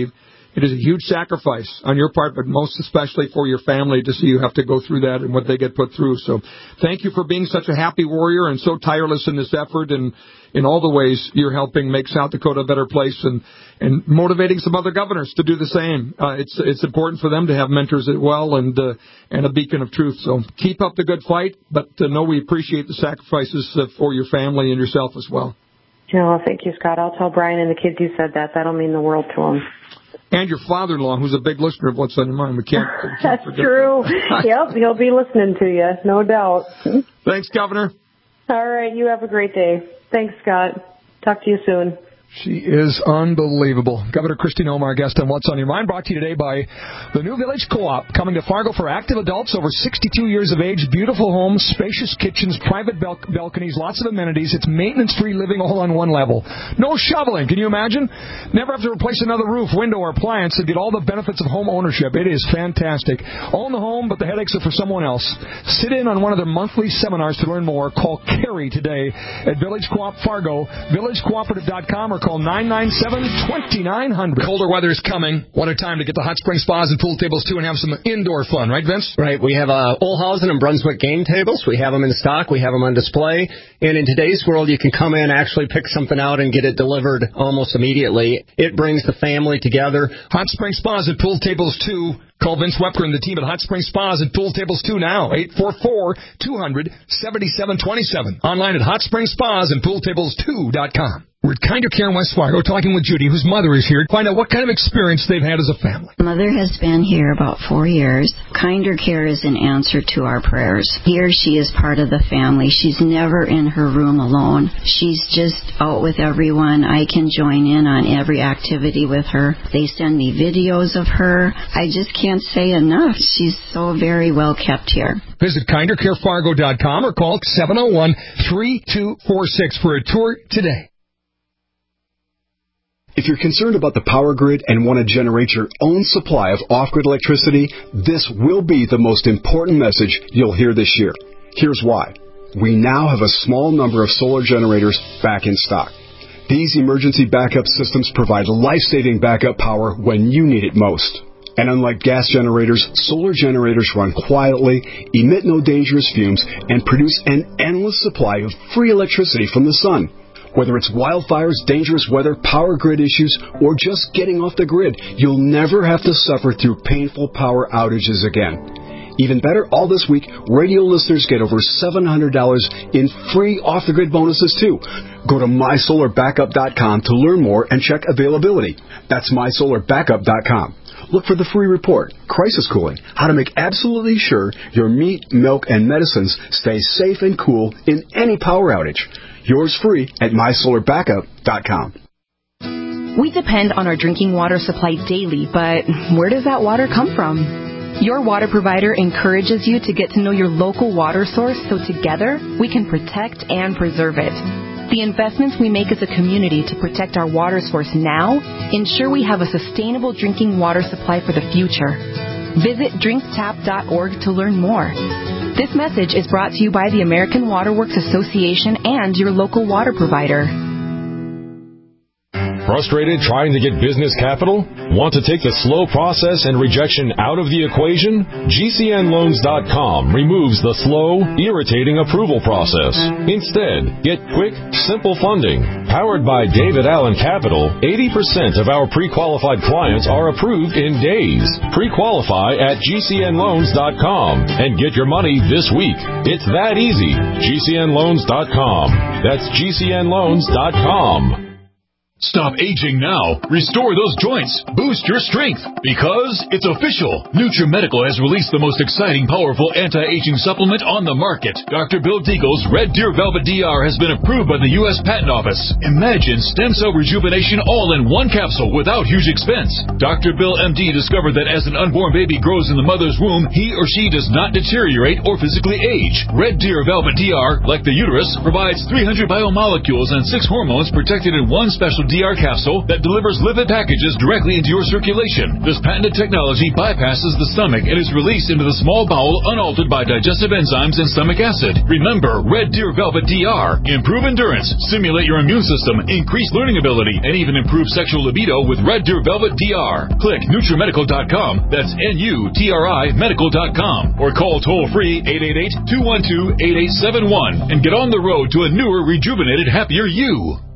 It is a huge sacrifice on your part, but most especially for your family to see you have to go through that and what they get put through. So thank you for being such a happy warrior and so tireless in this effort, and in all the ways you're helping make South Dakota a better place, and, and motivating some other governors to do the same. Uh, it's it's important for them to have mentors as well, and uh, and a beacon of truth. So keep up the good fight, but uh, know we appreciate the sacrifices uh, for your family and yourself as well. Oh, thank you, Scott. I'll tell Brian and the kids you said that. That'll mean the world to them. And your father-in-law, who's a big listener of What's on Your Mind. We can't, we can't That's forget true. that. Yep, he'll be listening to you, no doubt. Thanks, Governor. All right, you have a great day. Thanks, Scott. Talk to you soon. She is unbelievable. Governor Kristi Noem, our guest on What's on Your Mind, brought to you today by the New Village Co-op, coming to Fargo for active adults over sixty-two years of age. Beautiful homes, spacious kitchens, private bal- balconies, lots of amenities. It's maintenance-free living all on one level. No shoveling. Can you imagine? Never have to replace another roof, window, or appliance and get all the benefits of home ownership. It is fantastic. Own the home, but the headaches are for someone else. Sit in on one of their monthly seminars to learn more. Call Carrie today at Village Co-op Fargo, village cooperative dot com, or call nine nine seven, two nine zero zero. Colder weather is coming. What a time to get the hot spring spas and pool tables, too, and have some indoor fun. Right, Vince? Right. We have uh, Olhausen and Brunswick game tables. We have them in stock. We have them on display. And in today's world, you can come in, actually pick something out, and get it delivered almost immediately. It brings the family together. Hot spring spas and pool tables, too. Call Vince Wepker and the team at Hot Spring Spas and Pool Tables two now. eight four four, two hundred, seventy-seven twenty-seven. Online at hot spring spas and pool tables two dot com. We're at Kinder Care in West Fargo talking with Judy, whose mother is here, to find out what kind of experience they've had as a family. Mother has been here about four years. Kinder Care is an answer to our prayers. Here she is part of the family. She's never in her room alone. She's just out with everyone. I can join in on every activity with her. They send me videos of her. I just can't say enough. She's so very well kept here. Visit kinder care fargo dot com or call seven oh one, three two four six for a tour today. If you're concerned about the power grid and want to generate your own supply of off-grid electricity, this will be the most important message you'll hear this year. Here's why. We now have a small number of solar generators back in stock. These emergency backup systems provide life-saving backup power when you need it most. And unlike gas generators, solar generators run quietly, emit no dangerous fumes, and produce an endless supply of free electricity from the sun. Whether it's wildfires, dangerous weather, power grid issues, or just getting off the grid, you'll never have to suffer through painful power outages again. Even better, all this week, radio listeners get over seven hundred dollars in free off-the-grid bonuses, too. Go to my solar backup dot com to learn more and check availability. That's my solar backup dot com. Look for the free report, Crisis Cooling, how to make absolutely sure your meat, milk, and medicines stay safe and cool in any power outage. Yours free at my solar backup dot com. We depend on our drinking water supply daily, but where does that water come from? Your water provider encourages you to get to know your local water source so together we can protect and preserve it. The investments we make as a community to protect our water source now ensure we have a sustainable drinking water supply for the future. Visit drink tap dot org to learn more. This message is brought to you by the American Water Works Association and your local water provider. Frustrated trying to get business capital? Want to take the slow process and rejection out of the equation? G C N loans dot com removes the slow, irritating approval process. Instead, get quick, simple funding. Powered by David Allen Capital, eighty percent of our pre-qualified clients are approved in days. Pre-qualify at G C N loans dot com and get your money this week. It's that easy. G C N loans dot com. That's G C N loans dot com. Stop aging now. Restore those joints. Boost your strength. Because it's official. NutriMedical has released the most exciting, powerful anti-aging supplement on the market. Doctor Bill Deagle's Red Deer Velvet D R has been approved by the U S Patent Office. Imagine stem cell rejuvenation all in one capsule without huge expense. Doctor Bill M D discovered that as an unborn baby grows in the mother's womb, he or she does not deteriorate or physically age. Red Deer Velvet D R, like the uterus, provides three hundred biomolecules and six hormones protected in one special D R capsule that delivers lipid packages directly into your circulation. This patented technology bypasses the stomach and is released into the small bowel unaltered by digestive enzymes and stomach acid. Remember, Red Deer Velvet D R. Improve endurance, stimulate your immune system, increase learning ability, and even improve sexual libido with Red Deer Velvet D R. Click NutriMedical dot com. That's N U T R I medical dot com. Or call toll-free eight eight eight, two one two, eight eight seven one and get on the road to a newer, rejuvenated, happier you.